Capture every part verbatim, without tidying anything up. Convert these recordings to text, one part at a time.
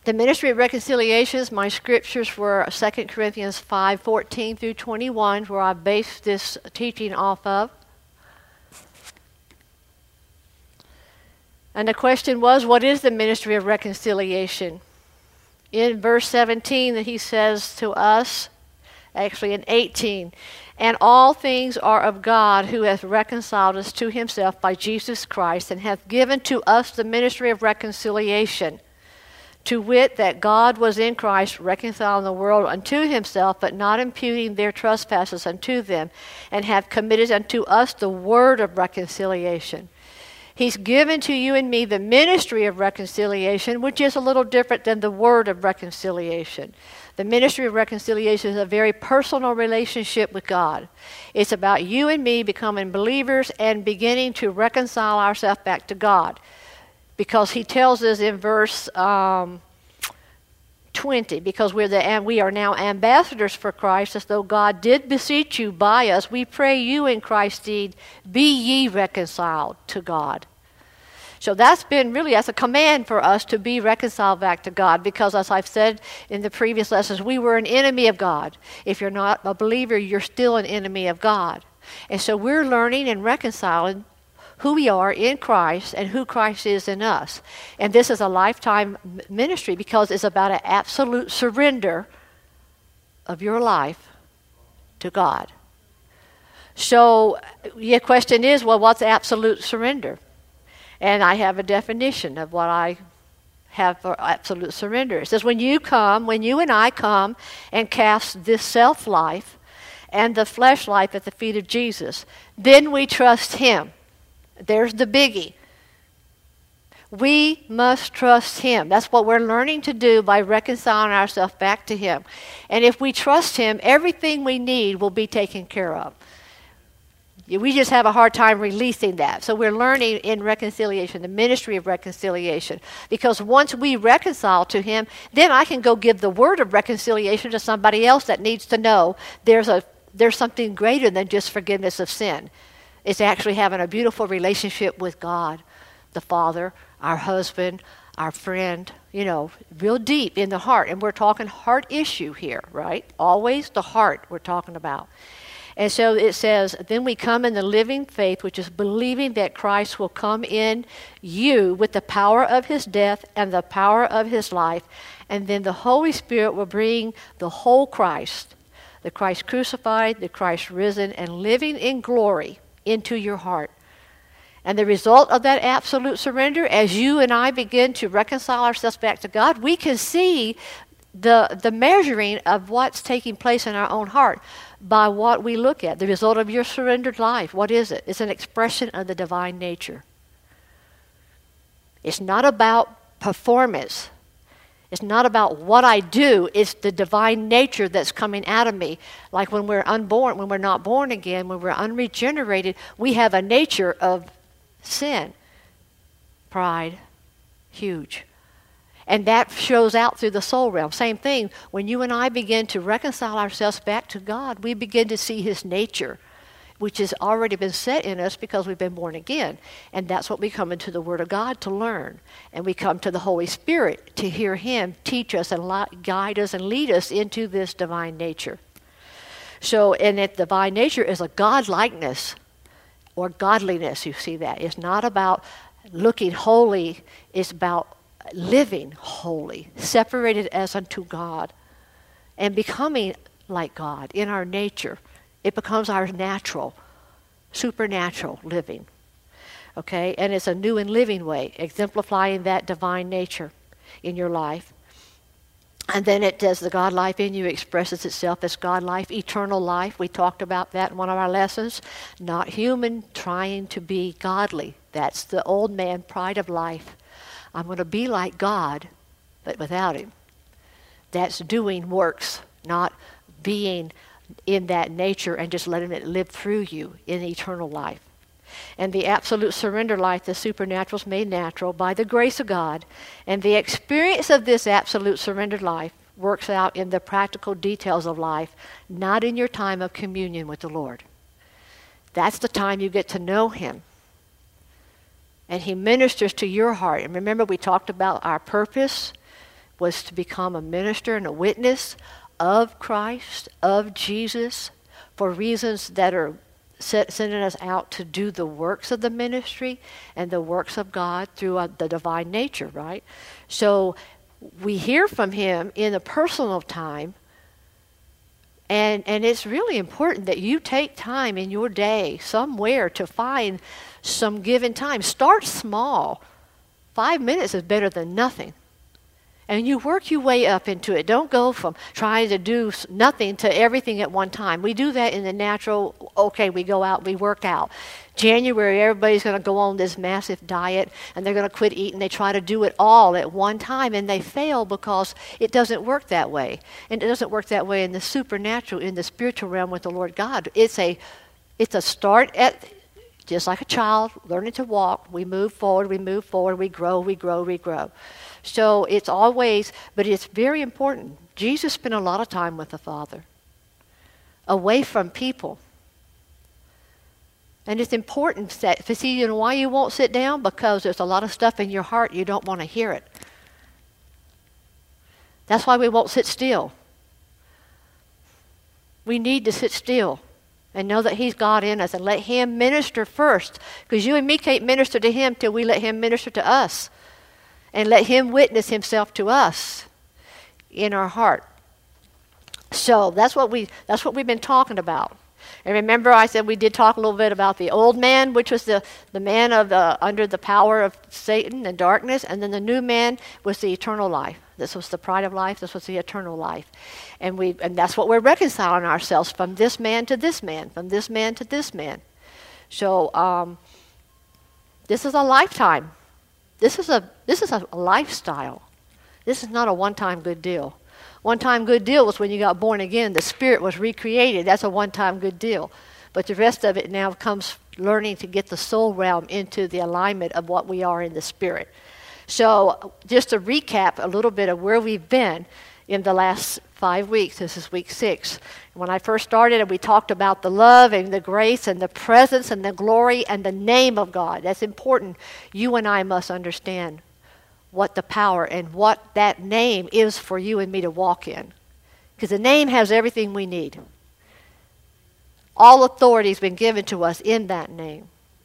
The ministry of reconciliations, my scriptures were Second Corinthians five fourteen through twenty-one, where I based this teaching off of. And the question was, what is the ministry of reconciliation? In verse seventeen, that he says to us, actually in eighteen, and all things are of God, who hath reconciled us to himself by Jesus Christ, and hath given to us the ministry of reconciliation. To wit, that God was in Christ reconciling the world unto himself, but not imputing their trespasses unto them, and hath committed unto us the word of reconciliation. He's given to you and me the ministry of reconciliation, which is a little different than the word of reconciliation. The ministry of reconciliation is a very personal relationship with God. It's about you and me becoming believers and beginning to reconcile ourselves back to God. Because he tells us in verse um, twenty, because we're the and we are now ambassadors for Christ, as though God did beseech you by us, we pray you in Christ's deed, be ye reconciled to God. So that's been really, that's a command for us to be reconciled back to God, because as I've said in the previous lessons, we were an enemy of God. If you're not a believer, you're still an enemy of God. And so we're learning and reconciling who we are in Christ and who Christ is in us. And this is a lifetime ministry because it's about an absolute surrender of your life to God. So the question is, well, what's absolute surrender? And I have a definition of what I have for absolute surrender. It says when you come, when you and I come and cast this self-life and the flesh life at the feet of Jesus, then we trust him. There's the biggie. We must trust him. That's what we're learning to do by reconciling ourselves back to him. And if we trust him, everything we need will be taken care of. We just have a hard time releasing that. So we're learning in reconciliation, the ministry of reconciliation. Because once we reconcile to him, then I can go give the word of reconciliation to somebody else that needs to know there's a there's something greater than just forgiveness of sin. It's actually having a beautiful relationship with God, the Father, our husband, our friend, you know, real deep in the heart. And we're talking heart issue here, right? Always the heart we're talking about. And so it says, then we come in the living faith, which is believing that Christ will come in you with the power of his death and the power of his life. And then the Holy Spirit will bring the whole Christ, the Christ crucified, the Christ risen, and living in glory into your heart. And the result of that absolute surrender, as you and I begin to reconcile ourselves back to God, we can see the the measuring of what's taking place in our own heart by what we look at. The result of your surrendered life, what is it? It's an expression of the divine nature. It's not about performance. It's not about what I do. It's the divine nature that's coming out of me. Like when we're unborn, when we're not born again, when we're unregenerated, we have a nature of sin. Pride. Huge. And that shows out through the soul realm. Same thing. When you and I begin to reconcile ourselves back to God, we begin to see his nature, which has already been set in us because we've been born again. And that's what we come into the Word of God to learn. And we come to the Holy Spirit to hear him teach us and guide us and lead us into this divine nature. So, and that divine nature is a God-likeness or godliness, you see that. It's not about looking holy, it's about living holy, separated as unto God, and becoming like God in our nature. It becomes our natural, supernatural living. Okay? And it's a new and living way, exemplifying that divine nature in your life. And then it does, the God life in you expresses itself as God life, eternal life. We talked about that in one of our lessons. Not human, trying to be godly. That's the old man pride of life. I'm going to be like God, but without him. That's doing works, not being in that nature and just letting it live through you in eternal life. And the absolute surrender life, the supernatural, is made natural by the grace of God. And the experience of this absolute surrendered life works out in the practical details of life, not in your time of communion with the Lord. That's the time you get to know him. And he ministers to your heart. And remember, we talked about our purpose. was to become a minister and a witness of Christ, of Jesus, for reasons that are set, sending us out to do the works of the ministry and the works of God through uh, the divine nature, right? So we hear from him in a personal time, and, and it's really important that you take time in your day somewhere to find some given time. Start small. Five minutes is better than nothing. And you work your way up into it. Don't go from trying to do nothing to everything at one time. We do that in the natural, okay, we go out, we work out. January, everybody's going to go on this massive diet, and they're going to quit eating. They try to do it all at one time, and they fail because it doesn't work that way. And it doesn't work that way in the supernatural, in the spiritual realm with the Lord God. It's a, it's a start at, just like a child learning to walk. We move forward, we move forward, we grow, we grow, we grow. So it's always, but it's very important. Jesus spent a lot of time with the Father, away from people. And it's important that, see, you know why you won't sit down? Because there's a lot of stuff in your heart you don't want to hear it. That's why we won't sit still. We need to sit still and know that he's God in us and let him minister first. Because you and me can't minister to him till we let him minister to us. And let him witness himself to us in our heart. So that's what we that's what we've been talking about. And remember, I said we did talk a little bit about the old man, which was the, the man of the, under the power of Satan and darkness, and then the new man was the eternal life. This was the pride of life. This was the eternal life, and we and that's what we're reconciling ourselves from this man to this man, from this man to this man. So um, this is a lifetime. This is a this is a lifestyle. This is not a one-time good deal. One-time good deal was when you got born again. The spirit was recreated. That's a one-time good deal. But the rest of it now comes learning to get the soul realm into the alignment of what we are in the spirit. So just to recap a little bit of where we've been in the last five weeks. This is week six. When I first started, we talked about the love and the grace and the presence and the glory and the name of God. That's important. You and I must understand what the power and what that name is for you and me to walk in. Because the name has everything we need. All authority has been given to us in that name.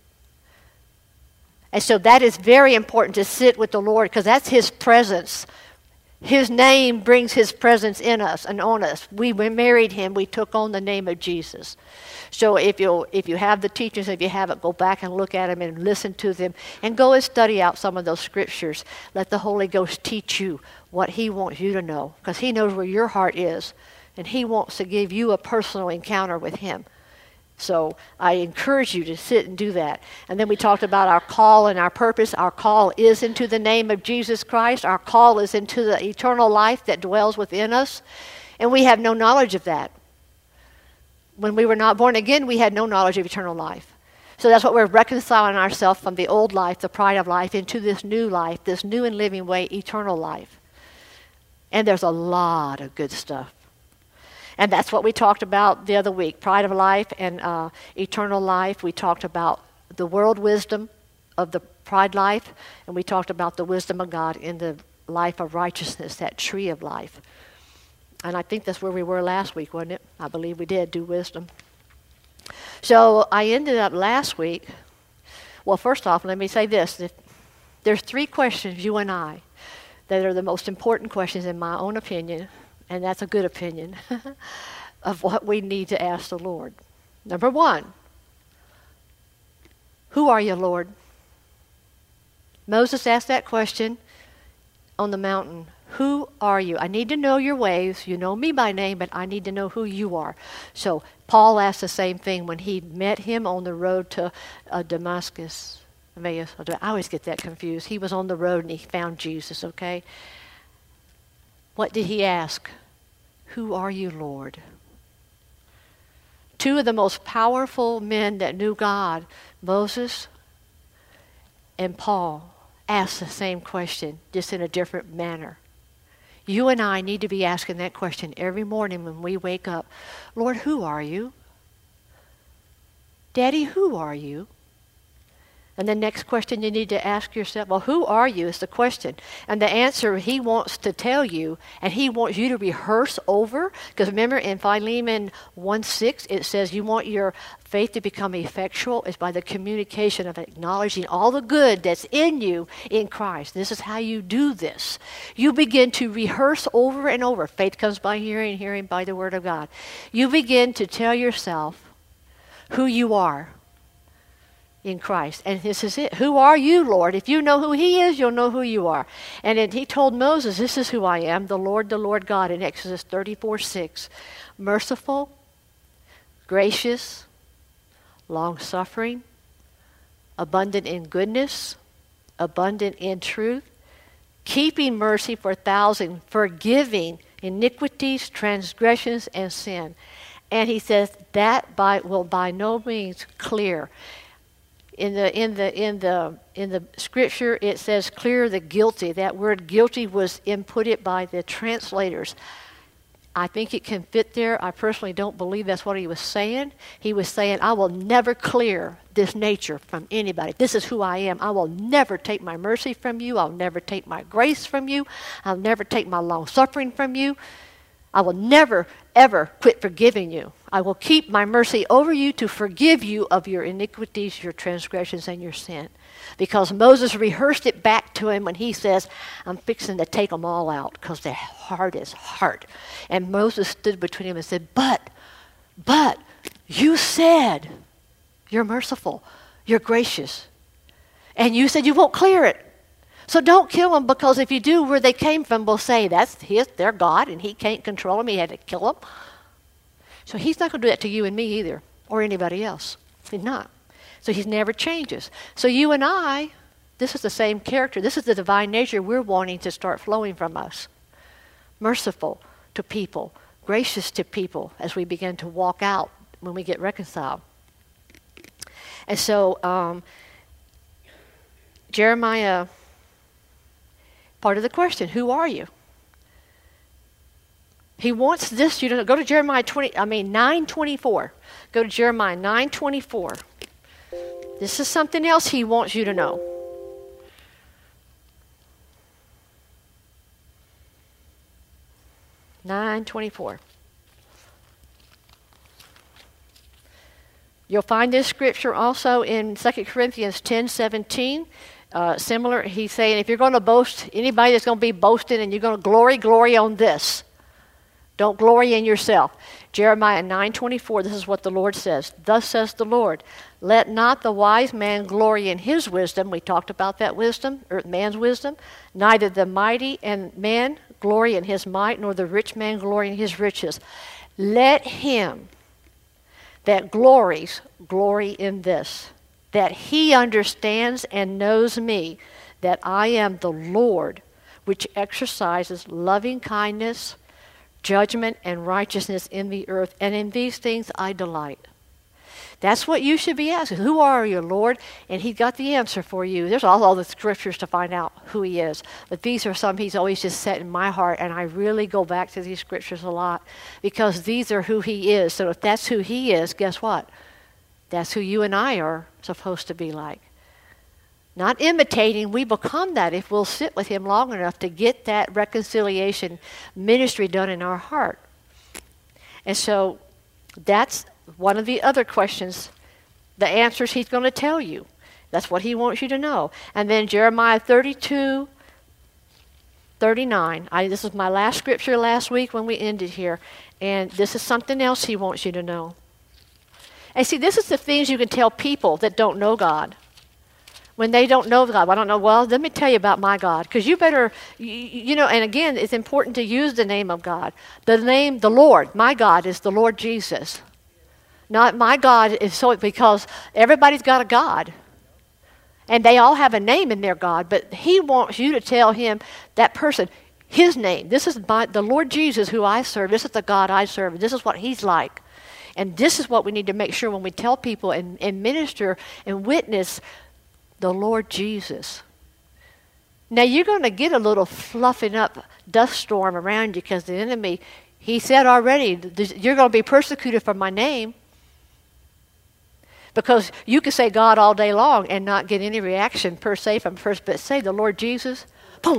And so that is very important to sit with the Lord, because that's his presence. His name brings his presence in us and on us. We, we married him. We took on the name of Jesus. So if you if you have the teachings, if you haven't, go back and look at them and listen to them. And go and study out some of those scriptures. Let the Holy Ghost teach you what he wants you to know. Because he knows where your heart is. And he wants to give you a personal encounter with him. So I encourage you to sit and do that. And then we talked about our call and our purpose. Our call is into the name of Jesus Christ. Our call is into the eternal life that dwells within us. And we have no knowledge of that. When we were not born again, we had no knowledge of eternal life. So that's what we're reconciling ourselves from the old life, the pride of life, into this new life, this new and living way, eternal life. And there's a lot of good stuff. And that's what we talked about the other week, pride of life and uh, eternal life. We talked about the world wisdom of the pride life, and we talked about the wisdom of God in the life of righteousness, that tree of life. And I think that's where we were last week, wasn't it? I believe we did do wisdom. So I ended up last week, well, first off, let me say this. There's three questions, you and I, that are the most important questions in my own opinion, and that's a good opinion, of what we need to ask the Lord. Number one, who are you, Lord? Moses asked that question on the mountain. Who are you? I need to know your ways. You know me by name, but I need to know who you are. So Paul asked the same thing when he met him on the road to uh, Damascus. I always get that confused. He was on the road and he found Jesus, okay? What did he ask? Who are you, Lord? Two of the most powerful men that knew God, Moses and Paul, asked the same question, just in a different manner. You and I need to be asking that question every morning when we wake up. Lord, who are you? Daddy, who are you? And the next question you need to ask yourself, well, who are you is the question. And the answer he wants to tell you, and he wants you to rehearse over. Because remember in Philemon one six, it says you want your faith to become effectual is by the communication of acknowledging all the good that's in you in Christ. This is how you do this. You begin to rehearse over and over. Faith comes by hearing, hearing by the word of God. You begin to tell yourself who you are in Christ. And this is it. Who are you, Lord? If you know who he is, you'll know who you are. And then he told Moses, this is who I am, the Lord, the Lord God, in Exodus thirty-four six. Merciful, gracious, long-suffering, abundant in goodness, abundant in truth, keeping mercy for a thousand, forgiving iniquities, transgressions, and sin. And he says that by will by no means clear. In the in the in the in the scripture, it says clear the guilty. That word guilty was inputted by the translators. I think it can fit there. I personally don't believe that's what he was saying. He was saying, I will never clear this nature from anybody. This is who I am. I will never take my mercy from you. I'll never take my grace from you. I'll never take my long suffering from you. I will never, ever quit forgiving you. I will keep my mercy over you to forgive you of your iniquities, your transgressions, and your sin. Because Moses rehearsed it back to him when he says, I'm fixing to take them all out because their heart is hard. And Moses stood between him and said, but, but, you said you're merciful, you're gracious. And you said you won't clear it. So don't kill them, because if you do, where they came from, we'll say that's his, their God, and he can't control them. He had to kill them. So he's not going to do that to you and me either, or anybody else. He's not. So he never changes. So you and I, this is the same character. This is the divine nature we're wanting to start flowing from us. Merciful to people, gracious to people as we begin to walk out when we get reconciled. And so um, Jeremiah... part of the question, who are you? He wants this you to know. Go to Jeremiah twenty, I mean nine twenty-four. Go to Jeremiah nine twenty-four. This is something else he wants you to know. nine twenty-four. You'll find this scripture also in Second Corinthians ten seventeen. Uh, similar, he's saying, if you're going to boast, anybody that's going to be boasting and you're going to glory, glory on this. Don't glory in yourself. Jeremiah nine twenty-four, this is what the Lord says. Thus says the Lord, let not the wise man glory in his wisdom. We talked about that wisdom, or man's wisdom. Neither the mighty and man glory in his might, nor the rich man glory in his riches. Let him that glories, glory in this, that he understands and knows me, that I am the Lord, which exercises loving kindness, judgment, and righteousness in the earth, and in these things I delight. That's what you should be asking. Who are you, Lord? And he got the answer for you. There's all, all the scriptures to find out who he is. But these are some he's always just set in my heart, and I really go back to these scriptures a lot because these are who he is. So if that's who he is, guess what? That's who you and I are supposed to be like. Not imitating, we become that if we'll sit with him long enough to get that reconciliation ministry done in our heart. And so that's one of the other questions, the answers he's going to tell you. That's what he wants you to know. And then Jeremiah thirty-two, thirty-nine. I, this is my last scripture last week when we ended here. And this is something else he wants you to know. And see, this is the things you can tell people that don't know God. When they don't know God, I don't know, well, let me tell you about my God. Because you better, you, you know, and again, it's important to use the name of God. The name, the Lord, my God is the Lord Jesus. Not my God is so, because everybody's got a God. And they all have a name in their God. But he wants you to tell him, that person, his name. This is my, the Lord Jesus who I serve. This is the God I serve. This is what he's like. And this is what we need to make sure when we tell people and, and minister and witness the Lord Jesus. Now you're going to get a little fluffing up dust storm around you because the enemy, he said already, you're going to be persecuted for my name. Because you can say God all day long and not get any reaction per se from first, but say the Lord Jesus, boom.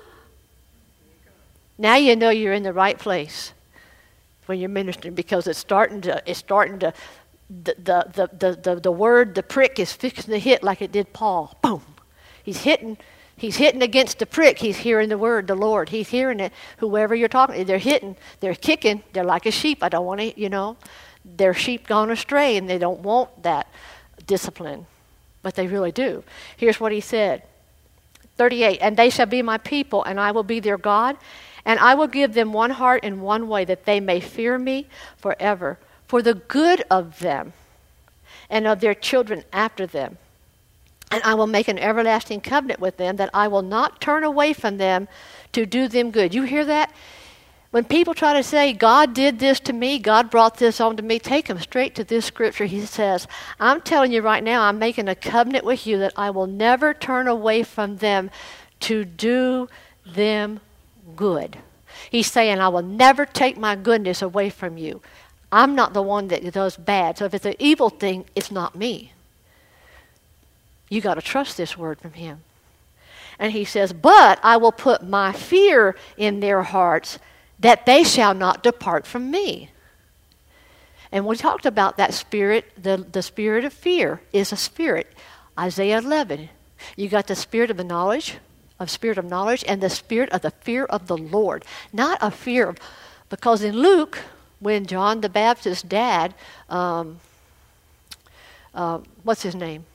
Now you know you're in the right place when you're ministering, because it's starting to, it's starting to, the, the, the, the, the, the word, the prick is fixing to hit like it did Paul. Boom. He's hitting, he's hitting against the prick. He's hearing the word, the Lord. He's hearing it. Whoever you're talking to, they're hitting, they're kicking. They're like a sheep. I don't want to, you know, they're sheep gone astray and they don't want that discipline, but they really do. Here's what he said. thirty-eight, and they shall be my people, and I will be their God, and I will give them one heart and one way, that they may fear me forever, for the good of them and of their children after them. And I will make an everlasting covenant with them, that I will not turn away from them to do them good. You hear that? When people try to say, God did this to me, God brought this on to me, take them straight to this scripture. He says, I'm telling you right now, I'm making a covenant with you that I will never turn away from them to do them good. He's saying, I will never take my goodness away from you. I'm not the one that does bad. So if it's an evil thing, it's not me. You got to trust this word from him. And he says, but I will put my fear in their hearts, that they shall not depart from me. And we talked about that spirit, the, the spirit of fear is a spirit. Isaiah eleven. You got the spirit of the knowledge, of spirit of knowledge, and the spirit of the fear of the Lord. Not a fear of, because in Luke, when John the Baptist's dad, um, uh, what's his name?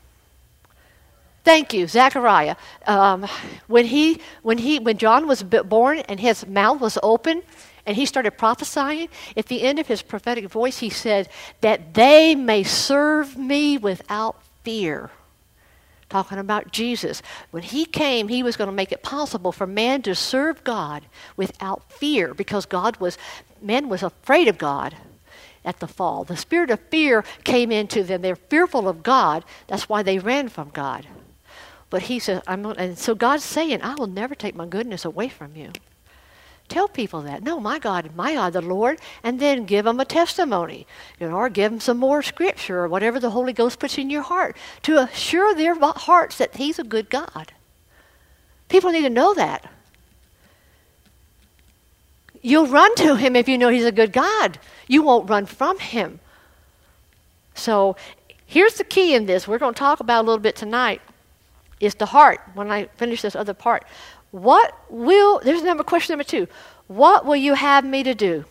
Thank you, Zechariah. Um, when he, when he, when John was born and his mouth was open, and he started prophesying, at the end of his prophetic voice, he said that they may serve me without fear. Talking about Jesus. When he came, he was going to make it possible for man to serve God without fear, because God was, man was afraid of God at the fall. The spirit of fear came into them. They're fearful of God. That's why they ran from God. But he says, I'm not, and so God's saying, I will never take my goodness away from you. Tell people that. No, my God, my God, the Lord, and then give them a testimony, you know, or give them some more scripture or whatever the Holy Ghost puts in your heart to assure their hearts that he's a good God. People need to know that. You'll run to him if you know he's a good God. You won't run from him. So here's the key in this. We're going to talk about a little bit tonight. Is the heart, when I finish this other part. What will, there's number question number two. What will you have me to do?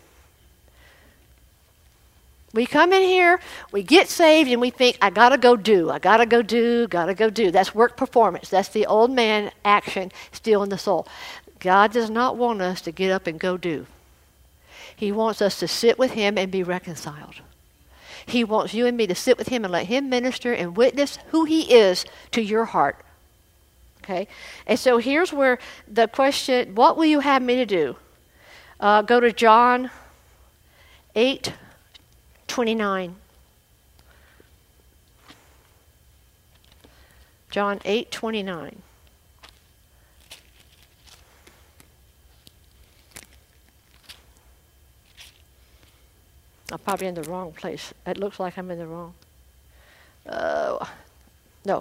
We come in here, we get saved, and we think, I got to go do, I got to go do, got to go do. That's work performance. That's the old man action still in the soul. God does not want us to get up and go do. He wants us to sit with him and be reconciled. He wants you and me to sit with him and let him minister and witness who he is to your heart. Okay, and so here's where the question, what will you have me to do? Uh, go to John eight twenty-nine. John eight twenty-nine. I'm probably in the wrong place. It looks like I'm in the wrong. Uh, no.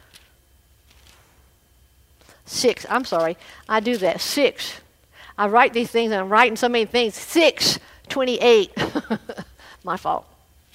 Six, I'm sorry, I do that. Six. I write these things and I'm writing so many things. Six, twenty-eight. My fault.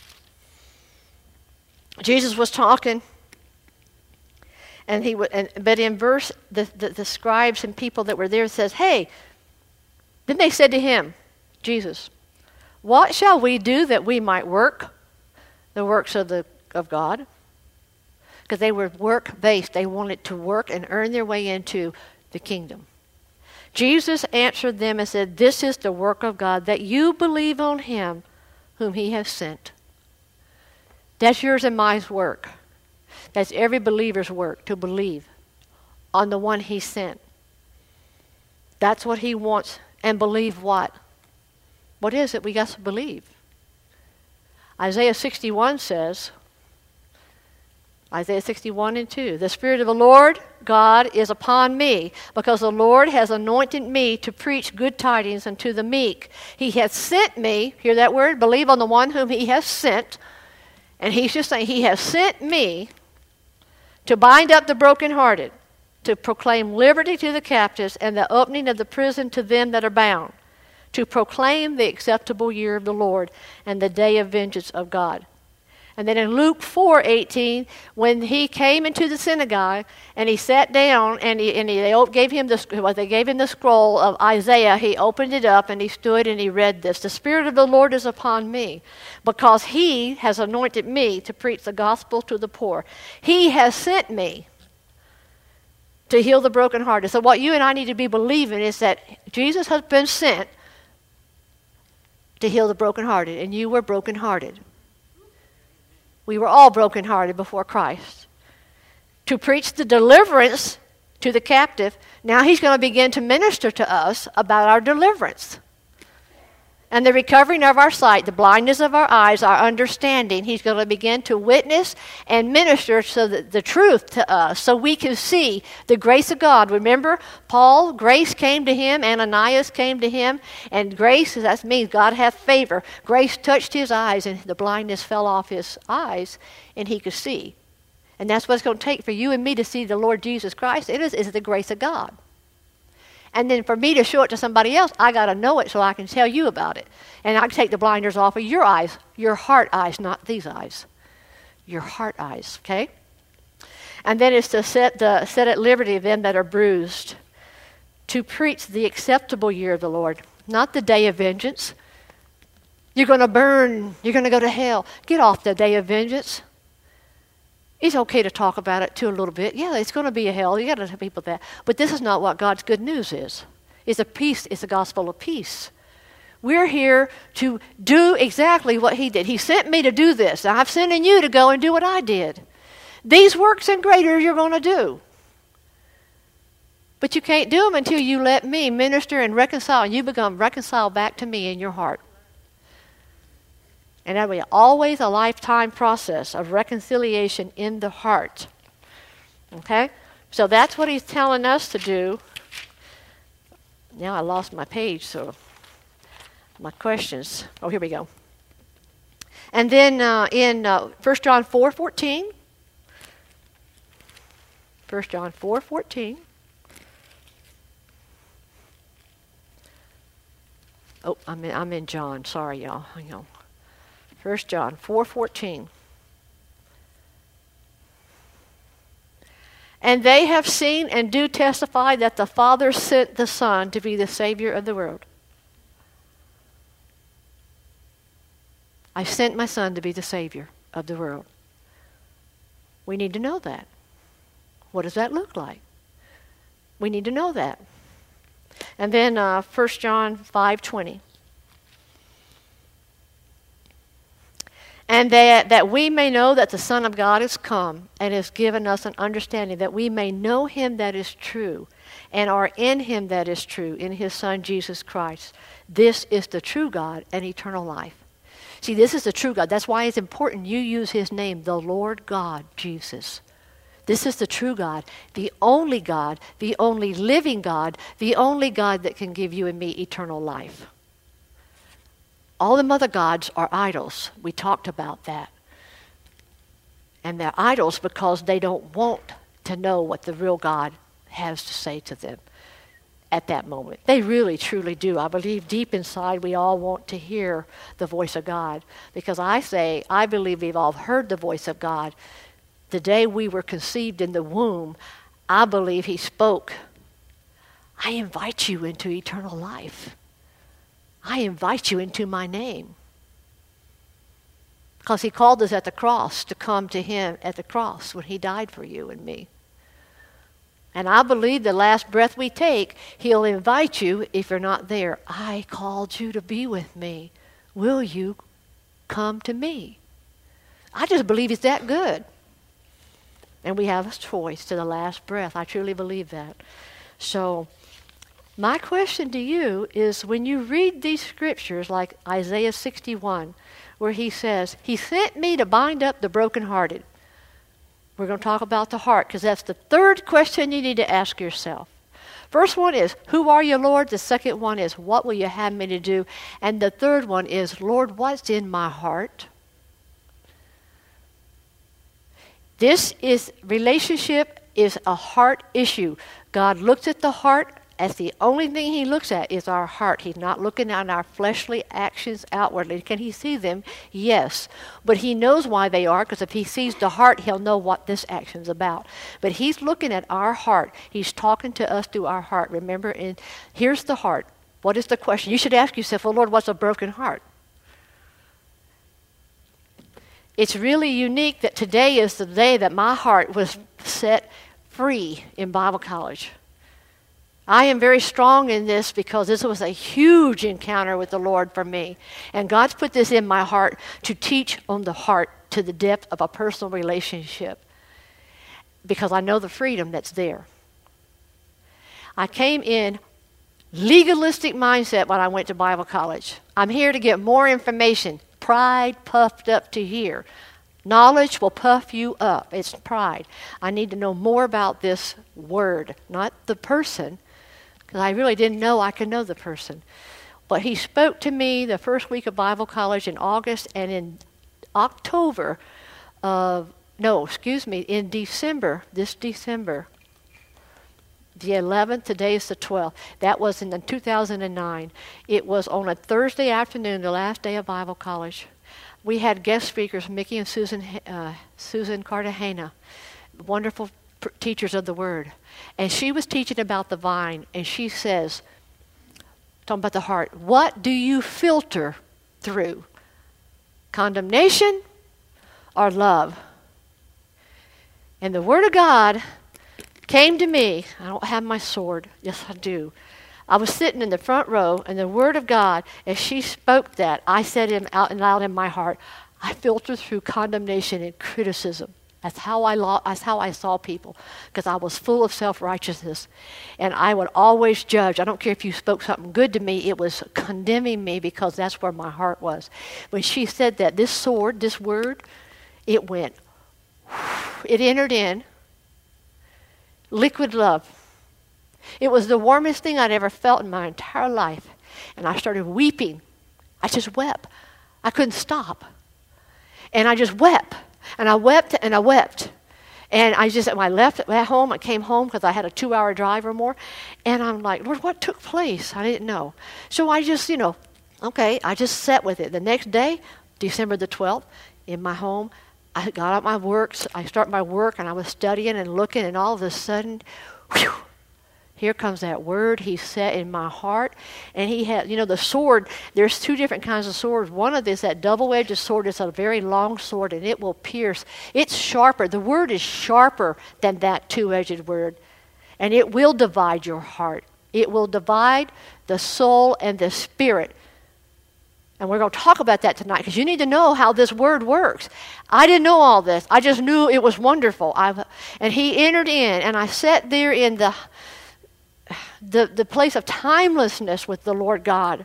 Jesus was talking, and he would, and but in verse, the, the, the scribes and people that were there says, hey, then they said to him, Jesus, what shall we do that we might work the works of the of God? Because they were work-based. They wanted to work and earn their way into the kingdom. Jesus answered them and said, this is the work of God, that you believe on him whom he has sent. That's yours and my work. That's every believer's work, to believe on the one he sent. That's what he wants. And believe what? What is it we got to believe? Isaiah sixty-one says, Isaiah sixty-one and two. The Spirit of the Lord God is upon me, because the Lord has anointed me to preach good tidings unto the meek. He hath sent me, hear that word, believe on the one whom he has sent, And he's just saying, he has sent me to bind up the brokenhearted, to proclaim liberty to the captives and the opening of the prison to them that are bound, to proclaim the acceptable year of the Lord and the day of vengeance of God. And then in Luke four eighteen, when he came into the synagogue and he sat down and, he, and he, they gave him the well, they gave him the scroll of Isaiah, he opened it up and he stood and he read this. The Spirit of the Lord is upon me, because he has anointed me to preach the gospel to the poor. He has sent me to heal the brokenhearted. So what you and I need to be believing is that Jesus has been sent to heal the brokenhearted, and you were brokenhearted. We were all brokenhearted before Christ. To preach the deliverance to the captive, now he's going to begin to minister to us about our deliverance. And the recovering of our sight, the blindness of our eyes, our understanding, he's going to begin to witness and minister so that the truth to us, so we can see the grace of God. Remember, Paul, grace came to him, Ananias came to him, and grace, that means God hath favor. Grace touched his eyes, and the blindness fell off his eyes, and he could see. And that's what it's going to take for you and me to see the Lord Jesus Christ. It is, is the grace of God. And then for me to show it to somebody else, I got to know it so I can tell you about it. And I can take the blinders off of your eyes, your heart eyes, not these eyes. Your heart eyes, okay? And then it's to set, the, set at liberty them that are bruised, to preach the acceptable year of the Lord, not the day of vengeance. You're going to burn. You're going to go to hell. Get off the day of vengeance. It's okay to talk about it too a little bit. Yeah, it's going to be a hell. You got to tell people that. But this is not what God's good news is. It's a peace. It's a gospel of peace. We're here to do exactly what he did. He sent me to do this. Now, I've sent you to go and do what I did. These works and greater you're going to do. But you can't do them until you let me minister and reconcile. And you become reconciled back to me in your heart. And that'll be always a lifetime process of reconciliation in the heart. Okay? So that's what he's telling us to do. Now I lost my page, so my questions. Oh, here we go. And then uh, in uh, First John four fourteen. First John four fourteen. Oh, I'm in, I'm in John. Sorry, y'all. Hang on. First John four fourteen. And they have seen and do testify that the Father sent the Son to be the Savior of the world. I sent my Son to be the Savior of the world. We need to know that. What does that look like? We need to know that. And then uh, First John five twenty. And that, that we may know that the Son of God is come and has given us an understanding, that we may know him that is true and are in him that is true, in his Son Jesus Christ. This is the true God and eternal life. See, this is the true God. That's why it's important you use his name, the Lord God, Jesus. This is the true God, the only God, the only living God, the only God that can give you and me eternal life. All the other gods are idols. We talked about that. And they're idols because they don't want to know what the real God has to say to them at that moment. They really, truly do. I believe deep inside we all want to hear the voice of God. Because I say, I believe we've all heard the voice of God. The day we were conceived in the womb, I believe he spoke, I invite you into eternal life. I invite you into my name. Because he called us at the cross to come to him at the cross when he died for you and me. And I believe the last breath we take, he'll invite you if you're not there. I called you to be with me. Will you come to me? I just believe he's that good. And we have a choice to the last breath. I truly believe that. So my question to you is, when you read these scriptures like Isaiah sixty-one, where he says, he sent me to bind up the brokenhearted. We're going to talk about the heart, because that's the third question you need to ask yourself. First one is, who are you, Lord? The second one is, what will you have me to do? And the third one is, Lord, what's in my heart? This is, relationship is a heart issue. God looks at the heart as the only thing he looks at is our heart. He's not looking at our fleshly actions outwardly. Can he see them? Yes. But he knows why they are, because if he sees the heart, he'll know what this action's about. But he's looking at our heart. He's talking to us through our heart. Remember, and here's the heart. What is the question? You should ask yourself, well, Lord, what's a broken heart? It's really unique that today is the day that my heart was set free in Bible college. I am very strong in this because this was a huge encounter with the Lord for me. And God's put this in my heart to teach on the heart to the depth of a personal relationship, because I know the freedom that's there. I came in legalistic mindset when I went to Bible college. I'm here to get more information. Pride puffed up to here. Knowledge will puff you up. It's pride. I need to know more about this word, not the person, because I really didn't know I could know the person. But he spoke to me the first week of Bible college in August, and in October of, no, excuse me, in December, this December, the eleventh, today is the twelfth. That was in the two thousand nine. It was on a Thursday afternoon, the last day of Bible college. We had guest speakers, Mickey and Susan uh, Susan Cartagena, wonderful pr- teachers of the Word. And she was teaching about the vine, and she says, talking about the heart, what do you filter through? Condemnation or love? And the Word of God came to me. I don't have my sword. Yes, I do. I was sitting in the front row, and the Word of God, as she spoke that, I said it out and loud in my heart, I filtered through condemnation and criticism. That's how I lo- that's how I saw people, because I was full of self-righteousness. And I would always judge. I don't care if you spoke something good to me, it was condemning me, because that's where my heart was. When she said that, this sword, this word, it went, it entered in, liquid love. It was the warmest thing I'd ever felt in my entire life. And I started weeping. I just wept. I couldn't stop. And I just wept. And I wept and I wept. And I just, when I left at home, I came home because I had a two-hour drive or more. And I'm like, Lord, what took place? I didn't know. So I just, you know, okay, I just sat with it. The next day, December the twelfth, in my home, I got up my work. I started my work, and I was studying and looking, and all of a sudden, whew, here comes that word he set in my heart. And he had, you know, the sword, there's two different kinds of swords. One of this, that double-edged sword, is a very long sword, and it will pierce. It's sharper. The word is sharper than that two-edged word. And it will divide your heart. It will divide the soul and the spirit. And we're going to talk about that tonight, because you need to know how this word works. I didn't know all this. I just knew it was wonderful. I, and he entered in, and I sat there in the... The, the place of timelessness with the Lord God.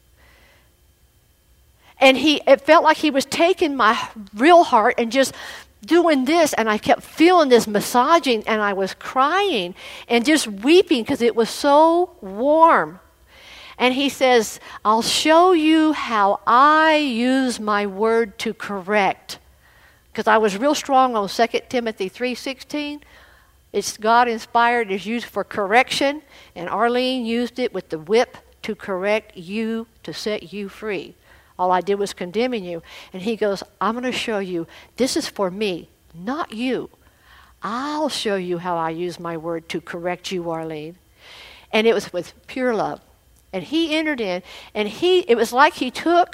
And he, it felt like he was taking my real heart and just doing this, and I kept feeling this massaging, and I was crying and just weeping because it was so warm. And he says, I'll show you how I use my word to correct. Because I was real strong on Second Timothy three sixteen. It's God-inspired, is used for correction, and Arlene used it with the whip to correct you, to set you free. All I did was condemning you. And he goes, I'm going to show you, this is for me, not you. I'll show you how I use my word to correct you, Arlene. And it was with pure love. And he entered in, and he it was like he took...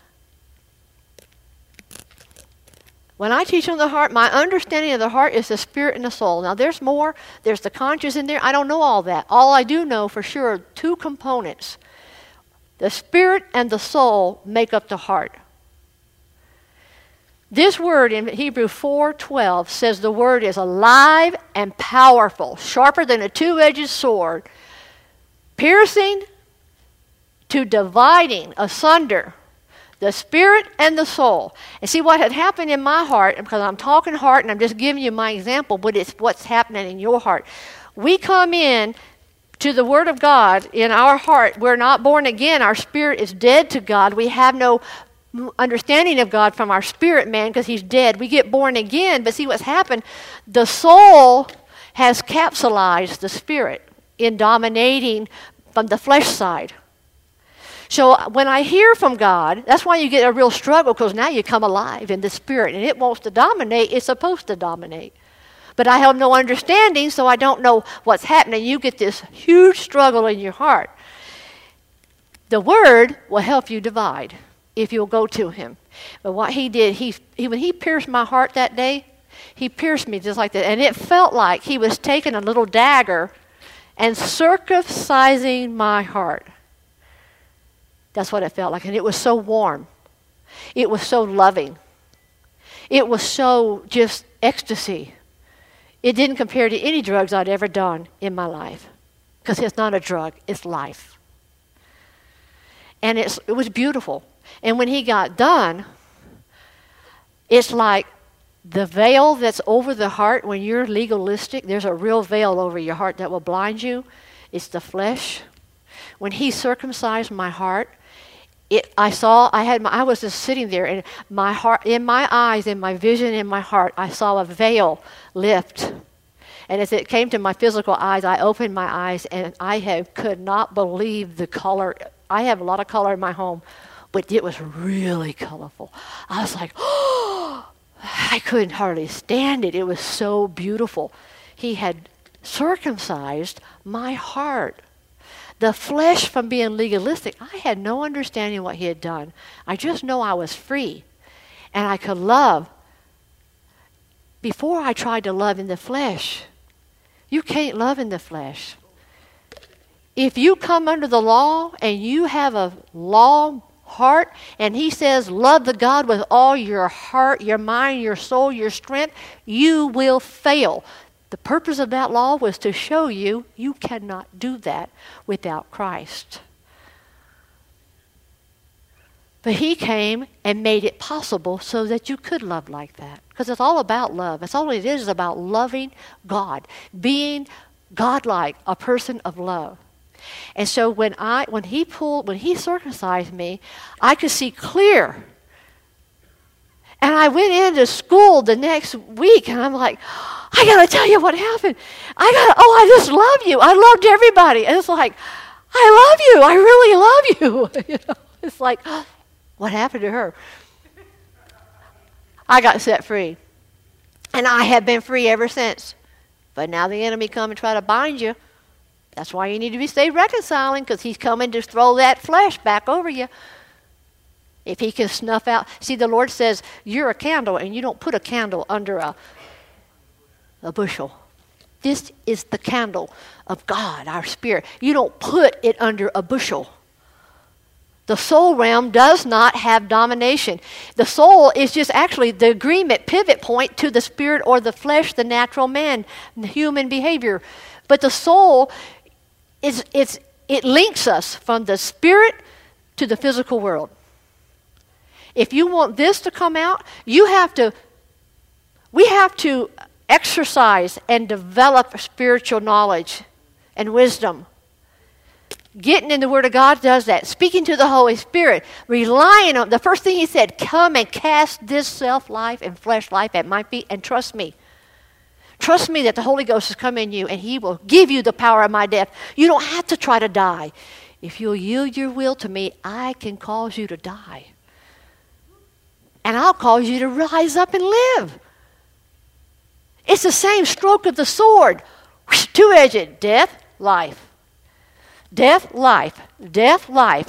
When I teach on the heart, my understanding of the heart is the spirit and the soul. Now, there's more. There's the conscious in there. I don't know all that. All I do know for sure are two components. The spirit and the soul make up the heart. This word in Hebrew four twelve says the word is alive and powerful, sharper than a two-edged sword, piercing to dividing asunder the spirit and the soul. And see what had happened in my heart, because I'm talking heart and I'm just giving you my example, but it's what's happening in your heart. We come in to the Word of God in our heart. We're not born again. Our spirit is dead to God. We have no understanding of God from our spirit man because he's dead. We get born again, but see what's happened? The soul has capsulized the spirit in dominating from the flesh side. So when I hear from God, that's why you get a real struggle, because now you come alive in the spirit and it wants to dominate. It's supposed to dominate. But I have no understanding, so I don't know what's happening. You get this huge struggle in your heart. The Word will help you divide if you'll go to Him. But what He did, he, he when He pierced my heart that day, He pierced me just like that. And it felt like He was taking a little dagger and circumcising my heart. That's what it felt like. And it was so warm. It was so loving. It was so just ecstasy. It didn't compare to any drugs I'd ever done in my life. Because it's not a drug, it's life. And it's, it was beautiful. And when He got done, it's like the veil that's over the heart when you're legalistic, there's a real veil over your heart that will blind you. It's the flesh. When He circumcised my heart, it, I saw, I had, my, I was just sitting there, and my heart, in my eyes, in my vision, in my heart, I saw a veil lift. And as it came to my physical eyes, I opened my eyes, and I have, could not believe the color. I have a lot of color in my home, but it was really colorful. I was like, oh, I couldn't hardly stand it. It was so beautiful. He had circumcised my heart. The flesh from being legalistic, I had no understanding what He had done. I just know I was free, and I could love. Before I tried to love in the flesh, you can't love in the flesh. If you come under the law and you have a law heart, and He says, love the God with all your heart, your mind, your soul, your strength, you will fail. The purpose of that law was to show you you cannot do that without Christ. But He came and made it possible so that you could love like that. Because it's all about love. It's all it is, is about loving God, being godlike, a person of love. And so when I when he pulled when he circumcised me, I could see clear. And I went into school the next week, and I'm like, I got to tell you what happened. I got oh, I just love you. I loved everybody. And it's like, I love you. I really love you. You know, it's like, what happened to her? I got set free. And I have been free ever since. But now the enemy come and try to bind you. That's why you need to be stay reconciling, because he's coming to throw that flesh back over you. If he can snuff out. See, the Lord says, you're a candle, and you don't put a candle under a, a bushel. This is the candle of God, our spirit. You don't put it under a bushel. The soul realm does not have domination. The soul is just actually the agreement pivot point to the spirit or the flesh, the natural man, the human behavior. But the soul, is it's it links us from the spirit to the physical world. If you want this to come out, you have to, we have to exercise and develop spiritual knowledge and wisdom. Getting in the Word of God does that. Speaking to the Holy Spirit. Relying on, the first thing He said, come and cast this self-life and flesh life at my feet and trust me. Trust me that the Holy Ghost has come in you and He will give you the power of my death. You don't have to try to die. If you'll yield your will to me, I can cause you to die. And I'll cause you to rise up and live. It's the same stroke of the sword. Two-edged. Death, life. Death, life. Death, life.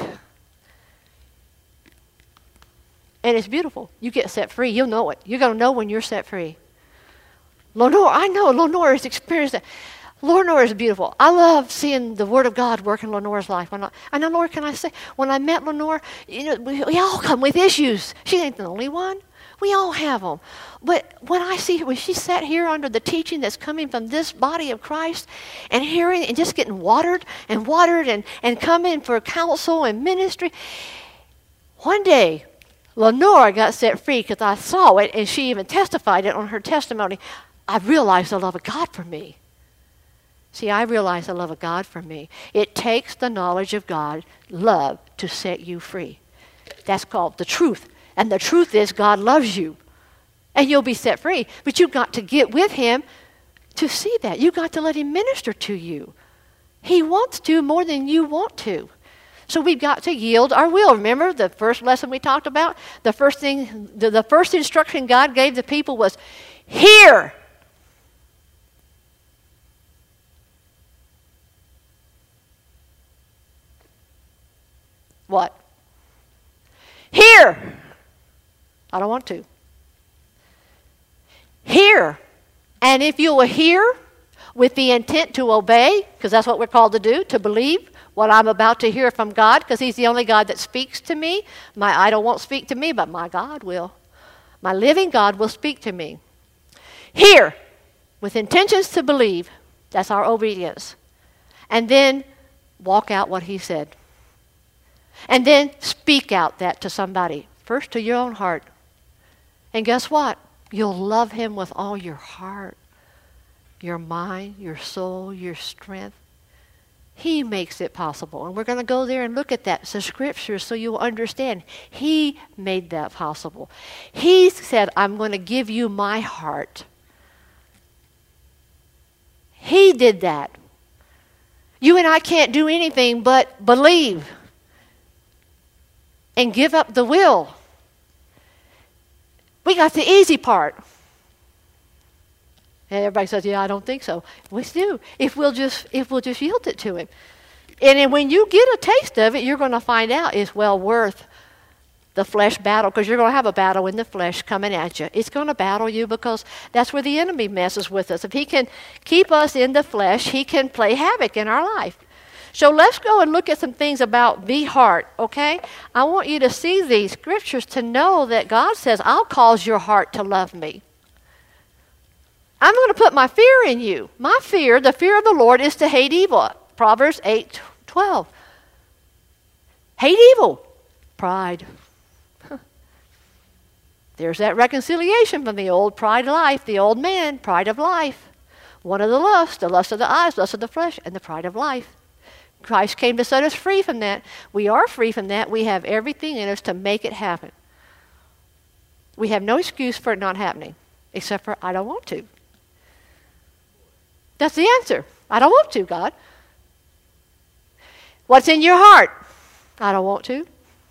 And it's beautiful. You get set free. You'll know it. You're going to know when you're set free. Lenore, I know Lenore has experienced that. Lenore is beautiful. I love seeing the Word of God work in Lenore's life. When I, I know, Lord, can I say, when I met Lenore, you know, we, we all come with issues. She ain't the only one. We all have them. But when I see her, when she sat here under the teaching that's coming from this body of Christ and hearing and just getting watered and watered and, and coming for counsel and ministry, one day, Lenore got set free because I saw it, and she even testified it on her testimony. I realized the love of God for me. See, I realized the love of God for me. It takes the knowledge of God, love, to set you free. That's called the truth. And the truth is God loves you. And you'll be set free. But you've got to get with him to see that. You've got to let him minister to you. He wants to more than you want to. So we've got to yield our will. Remember the first lesson we talked about? The first thing, the, the first instruction God gave the people was, hear. What? Hear. I don't want to. Hear. And if you will hear with the intent to obey, because that's what we're called to do, to believe what I'm about to hear from God, because he's the only God that speaks to me. My idol won't speak to me, but my God will. My living God will speak to me. Hear with intentions to believe. That's our obedience. And then walk out what he said. And then speak out that to somebody. First to your own heart. And guess what? You'll love him with all your heart, your mind, your soul, your strength. He makes it possible. And we're going to go there and look at that. It's the scriptures so you'll understand. He made that possible. He said, I'm going to give you my heart. He did that. You and I can't do anything but believe and give up the will. We got the easy part. And everybody says, yeah, I don't think so. We do, if we'll just if we'll just yield it to him. And then when you get a taste of it, you're going to find out it's well worth the flesh battle, because you're going to have a battle in the flesh coming at you. It's going to battle you because that's where the enemy messes with us. If he can keep us in the flesh, he can play havoc in our life. So let's go and look at some things about the heart, okay? I want you to see these scriptures to know that God says, I'll cause your heart to love me. I'm going to put my fear in you. My fear, the fear of the Lord, is to hate evil. Proverbs eight twelve. Hate evil. Pride. There's that reconciliation from the old pride life, the old man, pride of life. One of the lusts, the lust of the eyes, lust of the flesh, and the pride of life. Christ came to set us free from that. We are free from that. We have everything in us to make it happen. We have no excuse for it not happening, except for I don't want to. That's the answer. I don't want to, God. What's in your heart? I don't want to.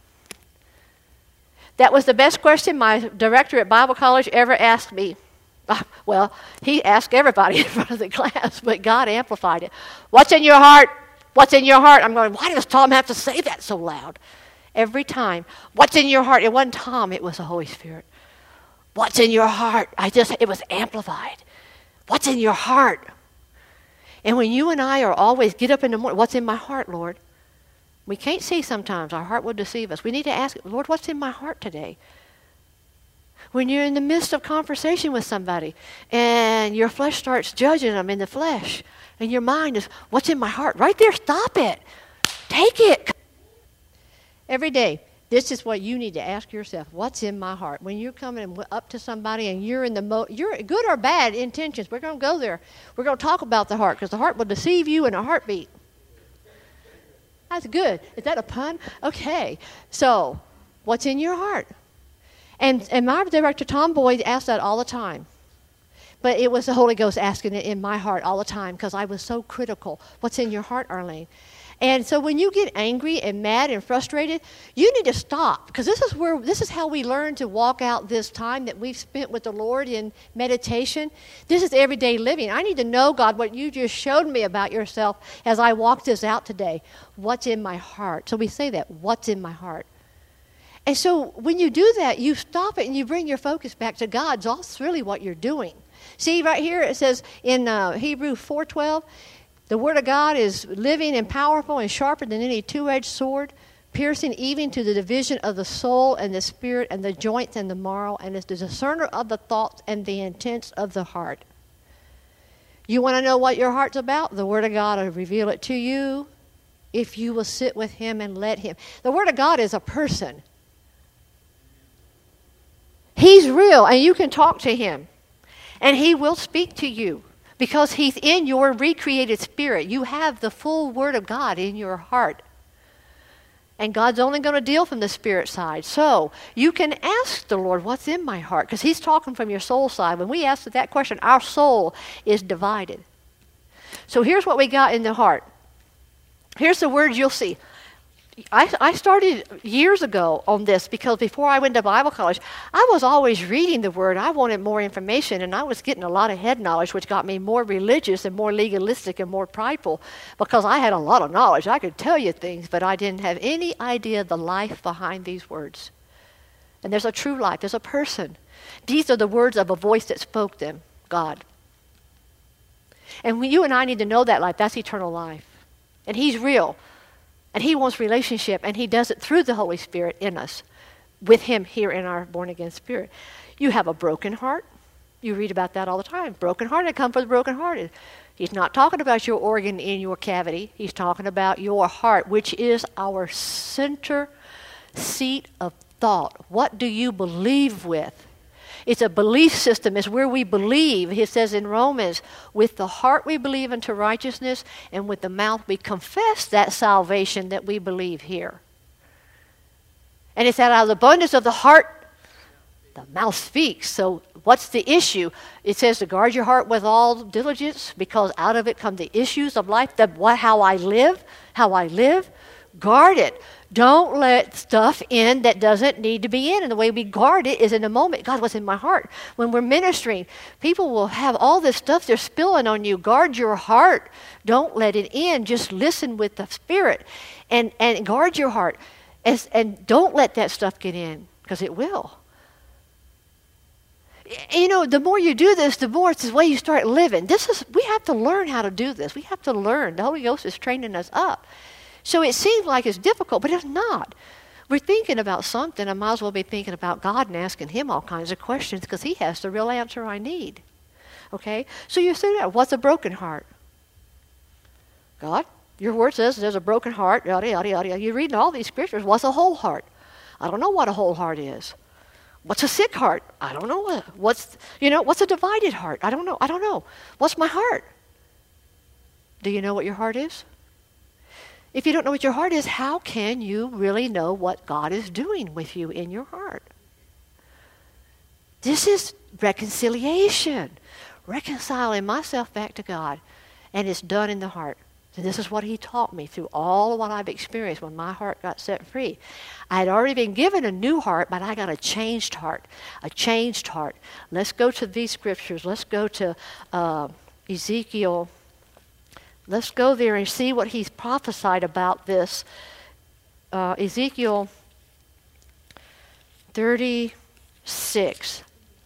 That was the best question my director at Bible college ever asked me. Well, he asked everybody in front of the class, but God amplified it. What's in your heart? What's in your heart? I'm going, why does Tom have to say that so loud? Every time. What's in your heart? It wasn't Tom, it was the Holy Spirit. What's in your heart? I just, it was amplified. What's in your heart? And when you and I are always, get up in the morning, what's in my heart, Lord? We can't see sometimes. Our heart will deceive us. We need to ask, Lord, what's in my heart today? When you're in the midst of conversation with somebody and your flesh starts judging them in the flesh, and your mind is, what's in my heart? Right there, stop it. Take it. Every day, this is what you need to ask yourself. What's in my heart? When you're coming up to somebody and you're in the, mo- you're good or bad intentions, we're going to go there. We're going to talk about the heart because the heart will deceive you in a heartbeat. That's good. Is that a pun? Okay. So, what's in your heart? And, and my director, Tom Boyd, asked that all the time. But it was the Holy Ghost asking it in my heart all the time because I was so critical. What's in your heart, Arlene? And so when you get angry and mad and frustrated, you need to stop, because this is where this is how we learn to walk out this time that we've spent with the Lord in meditation. This is everyday living. I need to know, God, what you just showed me about yourself as I walk this out today. What's in my heart? So we say that, what's in my heart? And so when you do that, you stop it and you bring your focus back to God. So that's really what you're doing. See, right here it says in uh, Hebrews four twelve, the Word of God is living and powerful and sharper than any two-edged sword, piercing even to the division of the soul and the spirit and the joints and the marrow, and is the discerner of the thoughts and the intents of the heart. You want to know what your heart's about? The Word of God will reveal it to you if you will sit with Him and let Him. The Word of God is a person. He's real, and you can talk to Him. And He will speak to you because He's in your recreated spirit. You have the full Word of God in your heart. And God's only going to deal from the spirit side. So you can ask the Lord, what's in my heart? Because he's talking from your soul side. When we ask that question, our soul is divided. So here's what we got in the heart. Here's the words you'll see. I, I started years ago on this because before I went to Bible college, I was always reading the Word. I wanted more information, and I was getting a lot of head knowledge, which got me more religious and more legalistic and more prideful because I had a lot of knowledge. I could tell you things, but I didn't have any idea the life behind these words. And there's a true life. There's a person. These are the words of a voice that spoke them, God. And we, you and I need to know that life. That's eternal life. And He's real. And He wants relationship, and He does it through the Holy Spirit in us, with Him here in our born-again spirit. You have a broken heart. You read about that all the time. Broken hearted, come for the broken hearted. He's not talking about your organ in your cavity. He's talking about your heart, which is our center seat of thought. What do you believe with? It's a belief system. It's where we believe. It says in Romans, with the heart we believe unto righteousness, and with the mouth we confess that salvation that we believe here. And it's that out of the abundance of the heart, the mouth speaks. So what's the issue? It says to guard your heart with all diligence, because out of it come the issues of life. The, what, how I live, how I live. Guard it. Don't let stuff in that doesn't need to be in. And the way we guard it is in the moment. God, what's in my heart? When we're ministering, people will have all this stuff they're spilling on you. Guard your heart. Don't let it in. Just listen with the Spirit. And, and guard your heart. As, and don't let that stuff get in, because it will. You know, the more you do this, the more it's the way you start living. This is, we have to learn how to do this. We have to learn. The Holy Ghost is training us up. So it seems like it's difficult, but it's not. We're thinking about something. I might as well be thinking about God and asking Him all kinds of questions, because He has the real answer I need. Okay? So you say that. What's a broken heart? God, your word says there's a broken heart, yada, yada, yada. You're reading all these scriptures. What's a whole heart? I don't know what a whole heart is. What's a sick heart? I don't know. What, what's, you know, what's a divided heart? I don't know. I don't know. What's my heart? Do you know what your heart is? If you don't know what your heart is, how can you really know what God is doing with you in your heart? This is reconciliation. Reconciling myself back to God. And it's done in the heart. And this is what He taught me through all of what I've experienced when my heart got set free. I had already been given a new heart, but I got a changed heart. A changed heart. Let's go to these scriptures. Let's go to uh, Ezekiel. Let's go there and see what he's prophesied about this. Uh, Ezekiel thirty-six.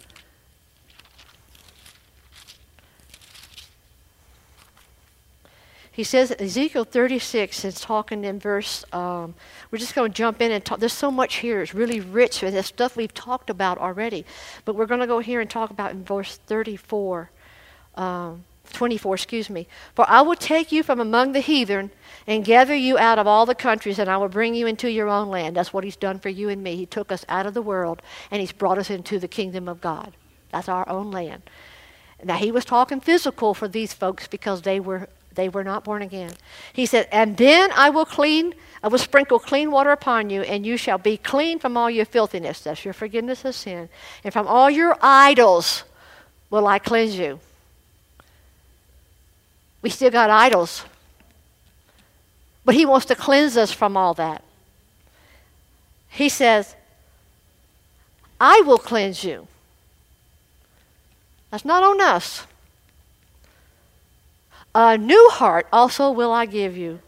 He says, Ezekiel thirty-six is talking in verse, um, we're just going to jump in and talk. There's so much here. It's really rich. There's stuff we've talked about already. But we're going to go here and talk about in verse thirty-four. Um, twenty-four, excuse me. For I will take you from among the heathen and gather you out of all the countries, and I will bring you into your own land. That's what He's done for you and me. He took us out of the world, and He's brought us into the kingdom of God. That's our own land. Now, He was talking physical for these folks because they were they were not born again. He said, and then I will clean, I will sprinkle clean water upon you, and you shall be clean from all your filthiness. That's your forgiveness of sin. And from all your idols will I cleanse you. We still got idols. But He wants to cleanse us from all that. He says, I will cleanse you. That's not on us. A new heart also will I give you.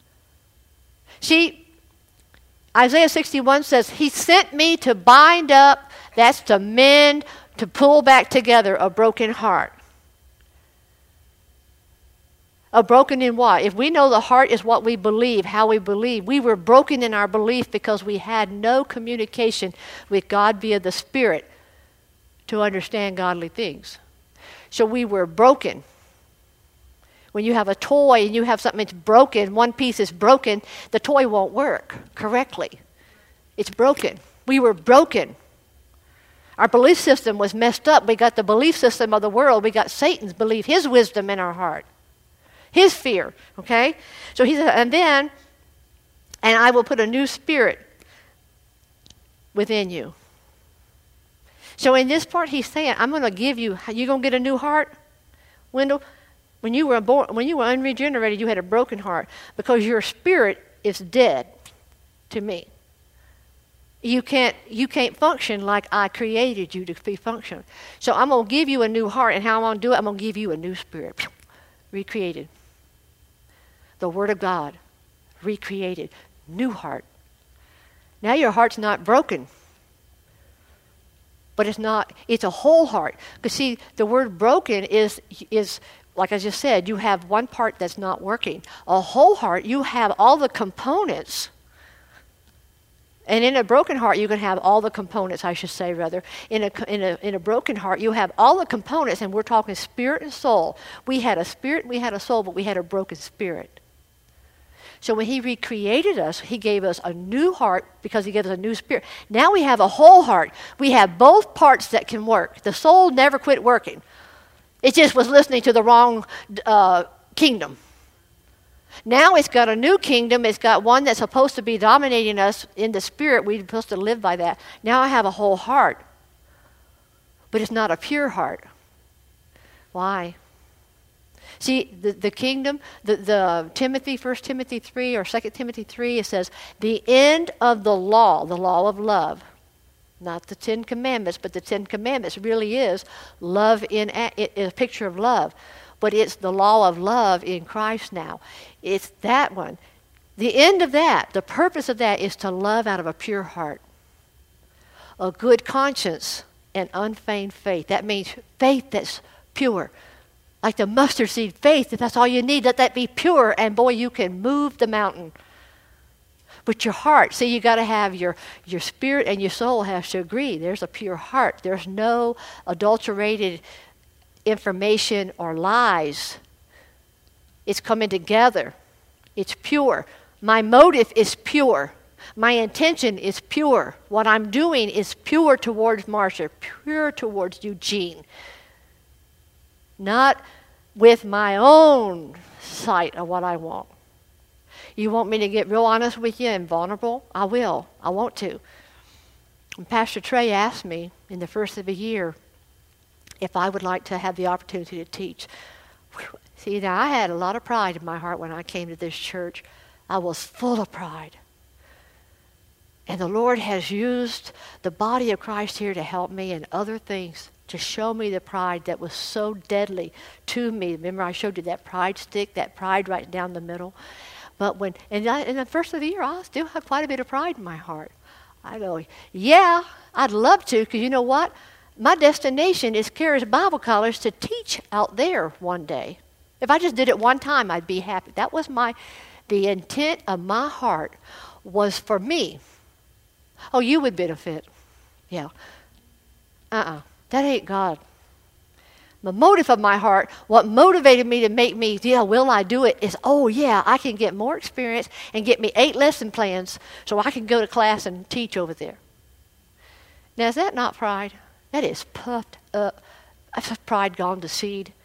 See, Isaiah sixty-one says, He sent me to bind up, that's to mend, to pull back together a broken heart. A broken in what? If we know the heart is what we believe, how we believe, we were broken in our belief because we had no communication with God via the Spirit to understand godly things. So we were broken. When you have a toy and you have something that's broken, one piece is broken, the toy won't work correctly. It's broken. We were broken. Our belief system was messed up. We got the belief system of the world. We got Satan's belief, his wisdom in our heart. His fear, okay? So he said, and then And I will put a new spirit within you. So in this part, he's saying, I'm going to give you, you're going to get a new heart, Wendell? When you were born, when you were unregenerated, you had a broken heart because your spirit is dead to me. You can't, you can't function like I created you to be functional. So I'm going to give you a new heart, and how I'm going to do it, I'm going to give you a new spirit, recreated. The Word of God, recreated, new heart. Now your heart's not broken. But it's not, it's a whole heart. Because see, the word broken is, is, like I just said, you have one part that's not working. A whole heart, you have all the components. And in a broken heart, you can have all the components, I should say, rather. In a, in a, in a broken heart, you have all the components, and we're talking spirit and soul. We had a spirit, we had a soul, but we had a broken spirit. So when he recreated us, he gave us a new heart because he gave us a new spirit. Now we have a whole heart. We have both parts that can work. The soul never quit working. It just was listening to the wrong uh, kingdom. Now it's got a new kingdom. It's got one that's supposed to be dominating us in the spirit. We're supposed to live by that. Now I have a whole heart. But it's not a pure heart. Why? See, the, the kingdom, the, the Timothy, First Timothy three or Second Timothy three, it says, the end of the law, the law of love, not the Ten Commandments, but the Ten Commandments really is love in a, it is a picture of love. But it's the law of love in Christ now. It's that one. The end of that, the purpose of that is to love out of a pure heart, a good conscience, and unfeigned faith. That means faith that's pure. Like the mustard seed faith, if that's all you need, let that be pure, and boy, you can move the mountain. But your heart, see, you got to have your, your spirit and your soul has to agree. There's a pure heart. There's no adulterated information or lies. It's coming together. It's pure. My motive is pure. My intention is pure. What I'm doing is pure towards Marcia, pure towards Eugene. Not with my own sight of what I want. You want me to get real honest with you and vulnerable? I will. I want to. And Pastor Trey asked me in the first of the year if I would like to have the opportunity to teach. See, now I had a lot of pride in my heart when I came to this church. I was full of pride. And the Lord has used the body of Christ here to help me and other things to show me the pride that was so deadly to me. Remember I showed you that pride stick, that pride right down the middle? But when, and I, in the first of the year, I still have quite a bit of pride in my heart. I go, yeah, I'd love to, because you know what? My destination is Charis Bible College to teach out there one day. If I just did it one time, I'd be happy. That was my, the intent of my heart was for me. Oh, you would benefit. Yeah. Uh-uh. That ain't God. The motive of my heart, what motivated me to make me, yeah, will I do it, is, oh, yeah, I can get more experience and get me eight lesson plans so I can go to class and teach over there. Now, is that not pride? That is puffed up. That's pride gone to seed.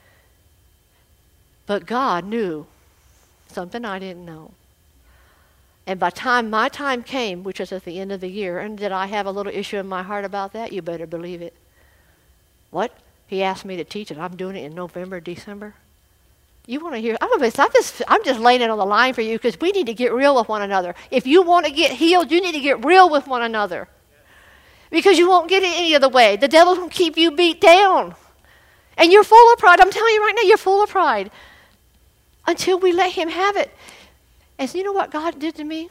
But God knew something I didn't know. And by the time my time came, which was at the end of the year, and did I have a little issue in my heart about that? You better believe it. What? He asked me to teach it. I'm doing it in November, December. You want to hear? I'm just, I'm just, I'm just laying it on the line for you because we need to get real with one another. If you want to get healed, you need to get real with one another. Because you won't get it any other way. The devil will keep you beat down. And you're full of pride. I'm telling you right now, you're full of pride. Until we let him have it. And so you know what God did to me?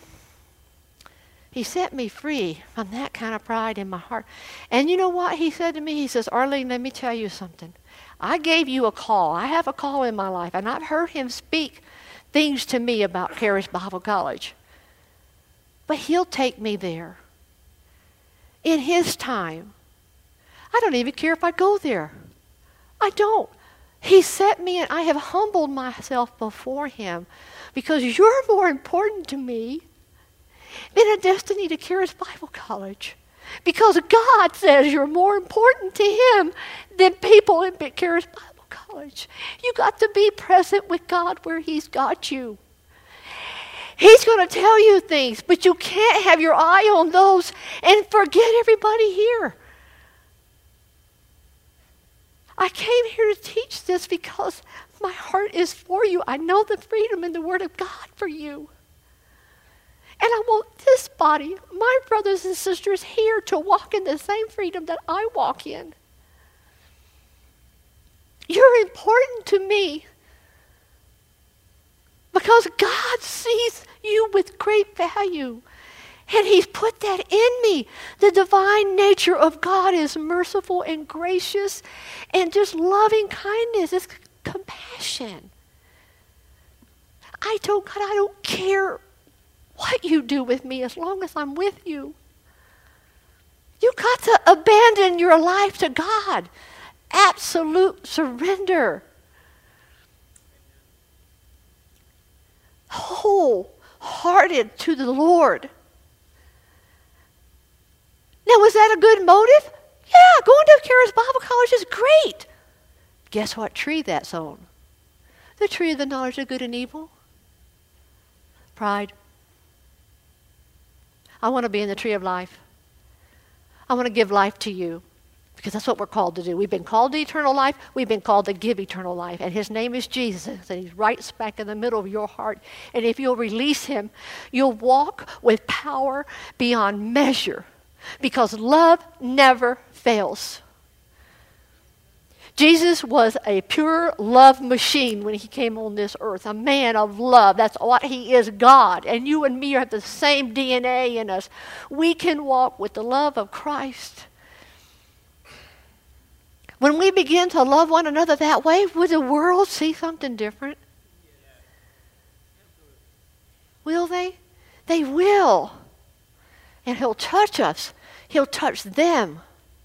He set me free from that kind of pride in my heart. And you know what he said to me? He says, Arlene, let me tell you something. I gave you a call. I have a call in my life. And I've heard him speak things to me about Charis Bible College. But he'll take me there. In his time. I don't even care if I go there. I don't. He set me and I have humbled myself before him because you're more important to me than a destiny to Charis Bible College. Because God says you're more important to him than people in Charis Bible College. You got to be present with God where he's got you. He's going to tell you things, but you can't have your eye on those and forget everybody here. I came here to teach this because my heart is for you. I know the freedom in the Word of God for you. And I want this body, my brothers and sisters here, to walk in the same freedom that I walk in. You're important to me because God sees you with great value. And He's put that in me. The divine nature of God is merciful and gracious and just loving kindness. It's compassion. I told God, I don't care what you do with me as long as I'm with you. You got to abandon your life to God. Absolute surrender. Wholehearted to the Lord. Now, was that a good motive? Yeah, going to Charis Bible College is great. Guess what tree that's on? The tree of the knowledge of good and evil. Pride. I want to be in the tree of life. I want to give life to you because that's what we're called to do. We've been called to eternal life. We've been called to give eternal life. And His name is Jesus, and He's right smack in the middle of your heart. And if you'll release Him, you'll walk with power beyond measure because love never fails. Jesus was a pure love machine when He came on this earth, a man of love. That's what He is, God. And you and me have the same D N A in us. We can walk with the love of Christ. When we begin to love one another that way, will the world see something different? Will they? They will. And He'll touch us. He'll touch them.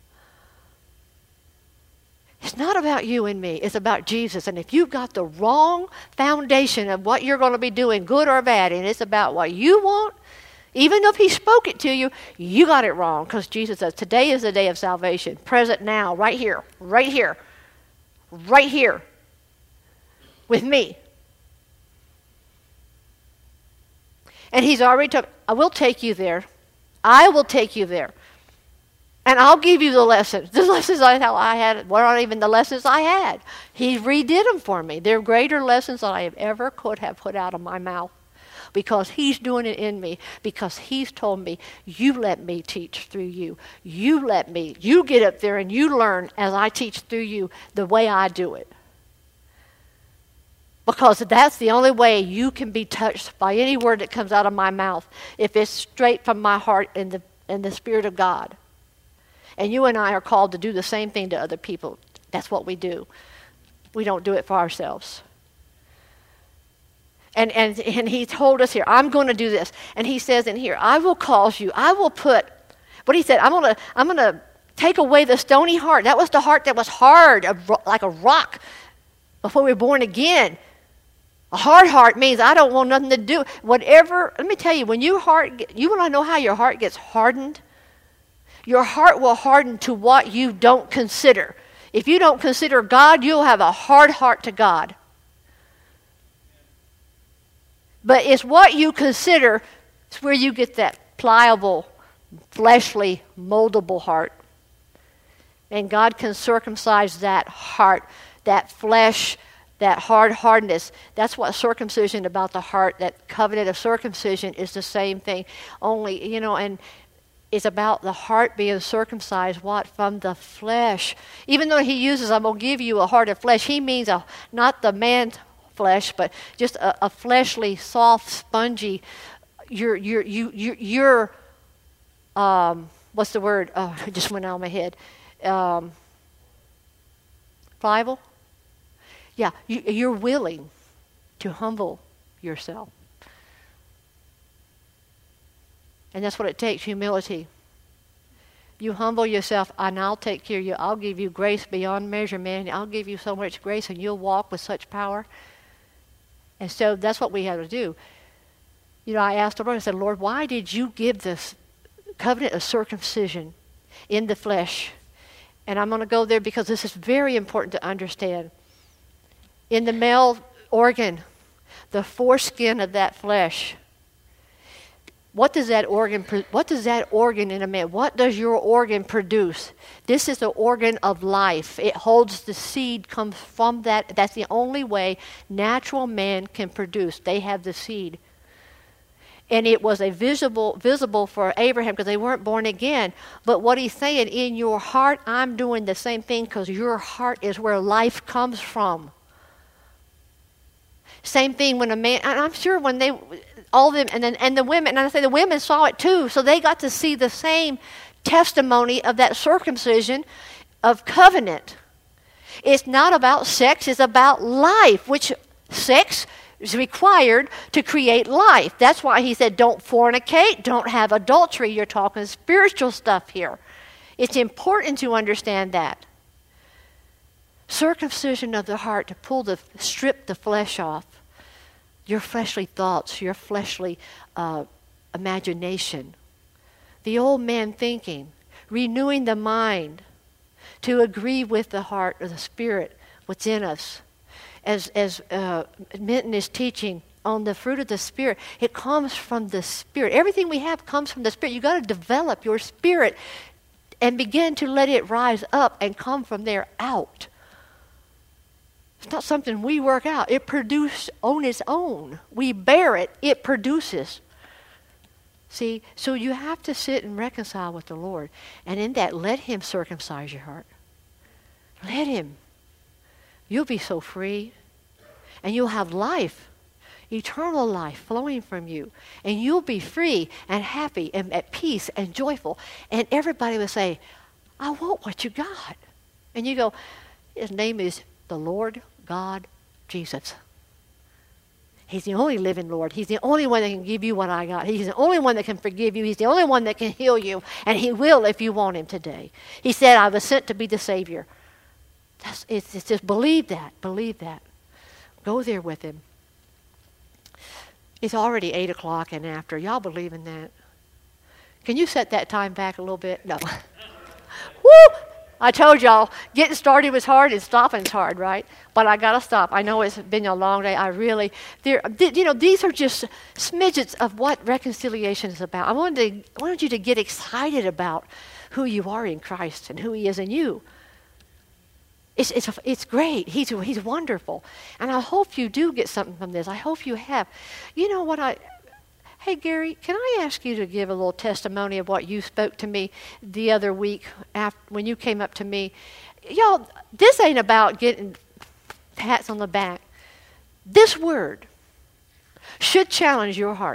It's not about you and me. It's about Jesus. And if you've got the wrong foundation of what you're going to be doing, good or bad, and it's about what you want, even if He spoke it to you, you got it wrong. Because Jesus says, today is the day of salvation. Present now, right here, right here, right here, with me. And He's already told, I will take you there. I will take you there. And I'll give you the lessons. The lessons I had weren't even the lessons I had. He redid them for me. They're greater lessons than I have ever could have put out of my mouth. Because He's doing it in me. Because He's told me, you let me teach through you. You let me. You get up there and you learn as I teach through you the way I do it. Because that's the only way you can be touched by any word that comes out of my mouth. If it's straight from my heart in the, in the Spirit of God. And you and I are called to do the same thing to other people. That's what we do. We don't do it for ourselves. And and and He told us here, I'm going to do this. And He says in here, I will cause you, I will put, what He said, I'm going to I'm going to take away the stony heart. That was the heart that was hard, like a rock before we were born again. A hard heart means I don't want nothing to do. Whatever, let me tell you, when your heart, you want to know how your heart gets hardened? Your heart will harden to what you don't consider. If you don't consider God, you'll have a hard heart to God. But it's what you consider, it's where you get that pliable, fleshly, moldable heart. And God can circumcise that heart, that flesh, that hard hardness. That's what circumcision about the heart, that covenant of circumcision is the same thing. Only, you know, and it's about the heart being circumcised, what? From the flesh. Even though He uses, I'm going to give you a heart of flesh, He means a, not the man's flesh, but just a, a fleshly, soft, spongy, you're, you're, you, you, you're, um, what's the word? Oh, it just went out of my head. Um, pliable? Yeah, you, you're willing to humble yourself. And that's what it takes, humility. You humble yourself, and I'll take care of you. I'll give you grace beyond measure, man. I'll give you so much grace, and you'll walk with such power. And so that's what we have to do. You know, I asked the Lord, I said, Lord, why did you give this covenant of circumcision in the flesh? And I'm going to go there because this is very important to understand. In the male organ, the foreskin of that flesh What does that organ? What does that organ in a man? What does your organ produce? This is the organ of life. It holds the seed. Comes from that. That's the only way natural man can produce. They have the seed, and it was a visible, visible for Abraham because they weren't born again. But what he's saying, in your heart, I'm doing the same thing because your heart is where life comes from. Same thing when a man. And I'm sure when they. All of them, and then and the women, and I say the women saw it too, so they got to see the same testimony of that circumcision of covenant. It's not about sex, it's about life, which sex is required to create life. That's why he said don't fornicate, don't have adultery. You're talking spiritual stuff here. It's important to understand that. Circumcision of the heart, to pull the, strip the flesh off. Your fleshly thoughts, your fleshly uh, imagination. The old man thinking, renewing the mind to agree with the heart or the spirit within us. As, as uh, Minton is teaching on the fruit of the Spirit, it comes from the Spirit. Everything we have comes from the Spirit. You've got to develop your spirit and begin to let it rise up and come from there out. It's not something we work out. It produces on its own. We bear it. It produces. See, so you have to sit and reconcile with the Lord. And in that, let Him circumcise your heart. Let Him. You'll be so free. And you'll have life, eternal life flowing from you. And you'll be free and happy and at peace and joyful. And everybody will say, I want what you got. And you go, His name is the Lord God Jesus. He's the only living Lord. He's the only one that can give you what I got. He's the only one that can forgive you. He's the only one that can heal you. And He will if you want Him today. He said, I was sent to be the Savior. That's, it's, it's just believe that. Believe that. Go there with Him. It's already eight o'clock and after. Y'all believe in that? Can you set that time back a little bit? No. Woo! I told y'all, getting started was hard and stopping is hard, right? But I got to stop. I know it's been a long day. I really, there, you know, these are just smidgets of what reconciliation is about. I wanted, to, I wanted you to get excited about who you are in Christ and who He is in you. It's, it's, it's great. He's, he's wonderful. And I hope you do get something from this. I hope you have. You know what I... Hey, Gary, can I ask you to give a little testimony of what you spoke to me the other week after, when you came up to me? Y'all, this ain't about getting pats on the back. This word should challenge your heart.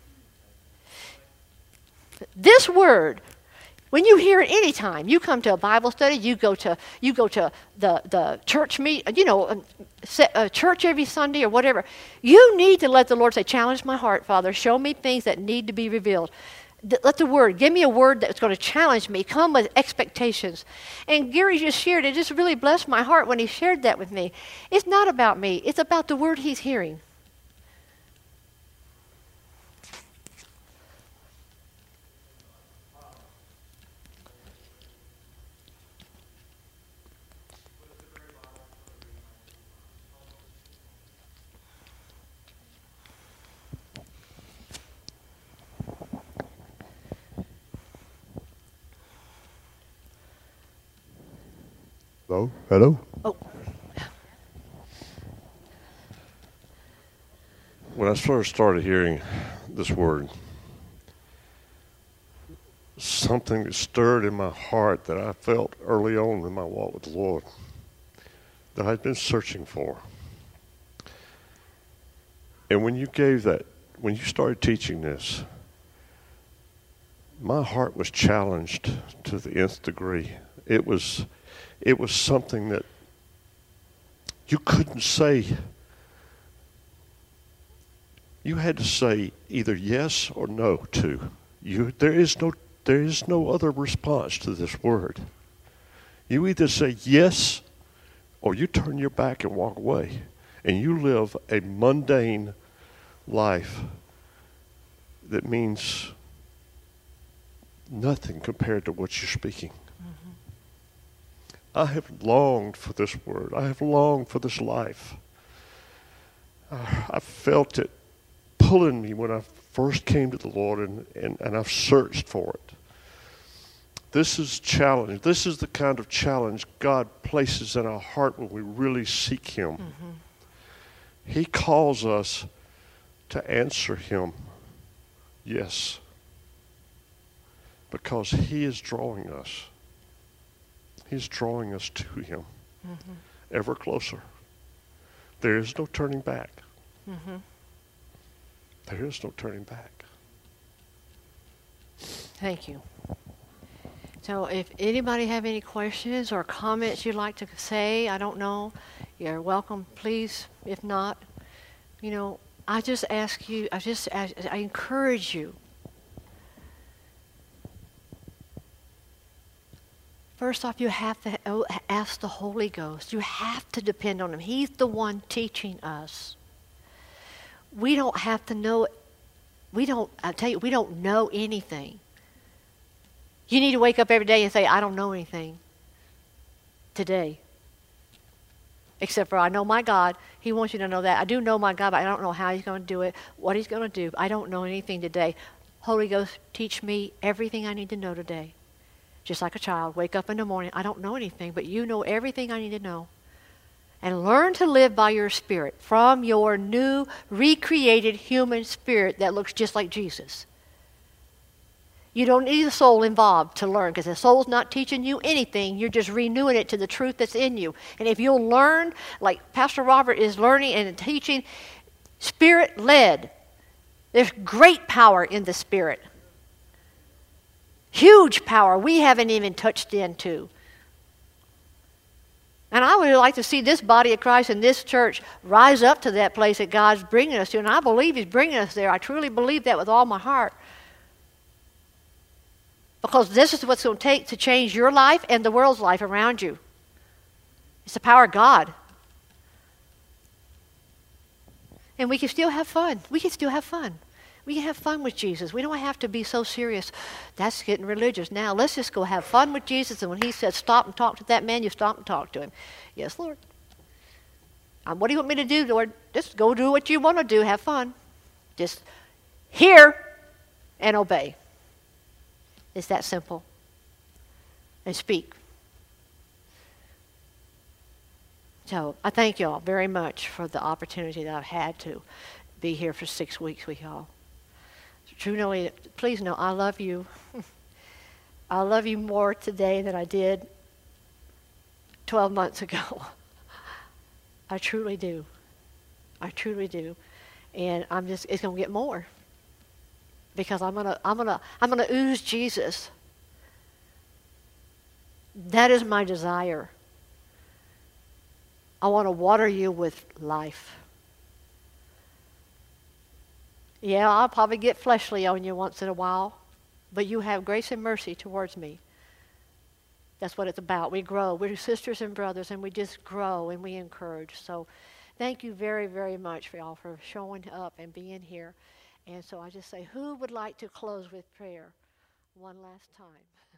This word, when you hear it anytime, you come to a Bible study, you go to you go to the, the church meet, you know, a church every Sunday or whatever, you need to let the Lord say, challenge my heart, Father. Show me things that need to be revealed. Let the word, give me a word that's going to challenge me. Come with expectations. And Gary just shared, it just really blessed my heart when he shared that with me. It's not about me. It's about the word he's hearing. Hello? Hello? Oh. When I first started hearing this word, something stirred in my heart that I felt early on in my walk with the Lord that I'd been searching for. And when you gave that, when you started teaching this, my heart was challenged to the nth degree. It was... It was something that you couldn't say. You had to say either yes or no to. You, there is no, there is no other response to this word. You either say yes or you turn your back and walk away. And you live a mundane life that means nothing compared to what you're speaking. I have longed for this word. I have longed for this life. Uh, I felt it pulling me when I first came to the Lord, and, and, and I've searched for it. This is challenge. This is the kind of challenge God places in our heart when we really seek Him. Mm-hmm. He calls us to answer Him, yes, because He is drawing us. He's drawing us to Him mm-hmm. ever closer. There is no turning back. Mm-hmm. There is no turning back. Thank you. So if anybody have any questions or comments you'd like to say, I don't know, you're welcome, please. If not, you know, I just ask you, I just, I, I encourage you. First off, you have to ask the Holy Ghost. You have to depend on Him. He's the one teaching us. We don't have to know, we don't, I tell you, we don't know anything. You need to wake up every day and say, I don't know anything today. Except for I know my God. He wants you to know that. I do know my God, but I don't know how He's going to do it, what He's going to do. I don't know anything today. Holy Ghost, teach me everything I need to know today. Just like a child, wake up in the morning. I don't know anything, but you know everything I need to know. And learn to live by your spirit from your new, recreated human spirit that looks just like Jesus. You don't need the soul involved to learn, because the soul's not teaching you anything. You're just renewing it to the truth that's in you. And if you'll learn, like Pastor Robert is learning and teaching, spirit-led, there's great power in the Spirit. Huge power we haven't even touched into. And I would like to see this body of Christ and this church rise up to that place that God's bringing us to. And I believe He's bringing us there. I truly believe that with all my heart. Because this is what's going to take to change your life and the world's life around you. It's the power of God. And we can still have fun. We can still have fun. We can have fun with Jesus. We don't have to be so serious. That's getting religious. Now, let's just go have fun with Jesus. And when He says stop and talk to that man, you stop and talk to him. Yes, Lord. Um, what do you want me to do, Lord? Just go do what you want to do. Have fun. Just hear and obey. It's that simple. And speak. So I thank y'all very much for the opportunity that I've had to be here for six weeks with y'all. Truly, please know I love you. I love you more today than I did twelve months ago. I truly do. I truly do. And I'm just, it's going to get more. Because I'm gonna, I'm gonna, I'm gonna ooze Jesus. That is my desire. I want to water you with life. Yeah, I'll probably get fleshly on you once in a while, but you have grace and mercy towards me. That's what it's about. We grow. We're sisters and brothers, and we just grow and we encourage. So, thank you very, very much for y'all for showing up and being here. And so I just say, who would like to close with prayer one last time?